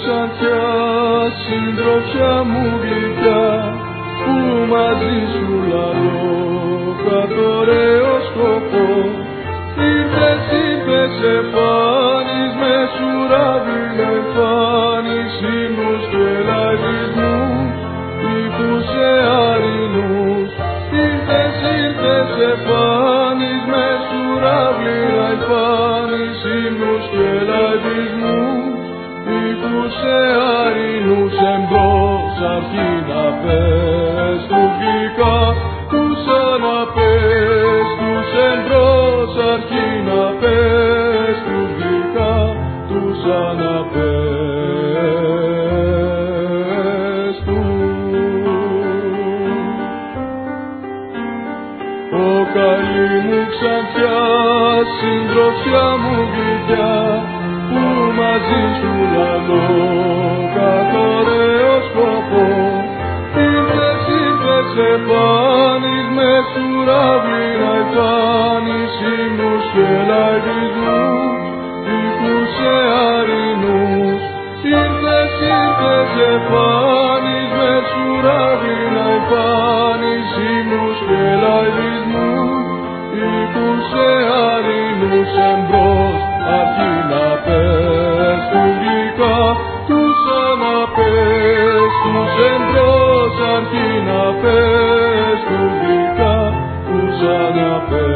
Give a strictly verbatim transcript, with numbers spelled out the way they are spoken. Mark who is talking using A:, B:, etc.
A: ξανθιά, συντροφιά μου γλυκιά, που μαζί σου λαλώ καθ' ωραίο σκοπό. Ήρθες, ήρθες, εφάνεις με σουράβι, με φάνεις ύμνους και λαϊδισμούς, ήχους αιαρινούς. Ήρθες, ήρθες, εφάνεις με σουράβι, με φάνεις ύμνους και λαϊδισμούς, ήχους αιαρινούς. Εμπρός αρχή να πες του γλυκά, τους αναπες τους. Εμπρός αρχή να πες του γλυκά, τους αναπες τους. Ω καλή μου ξανθιά, συντροφιά μου γλυκιά, που μαζί σου λαλώ καθ' ωραίο σκοπό. Ήρθες, ήρθες, εφάνεις με σουράβι, να εφάνεις ύμνους και λαϊδισμούς, ήχους αιαρινούς. Ήρθες, ήρθες, εφάνεις με σουράβι, να εφάνεις ύμνους και λαϊδισμούς, ήχους αιαρινούς. Εμπρός αρχή να πες του γλυκά, τους αναπες τους. Εμπρός αρχή να πες του γλυκά, τους αναπες.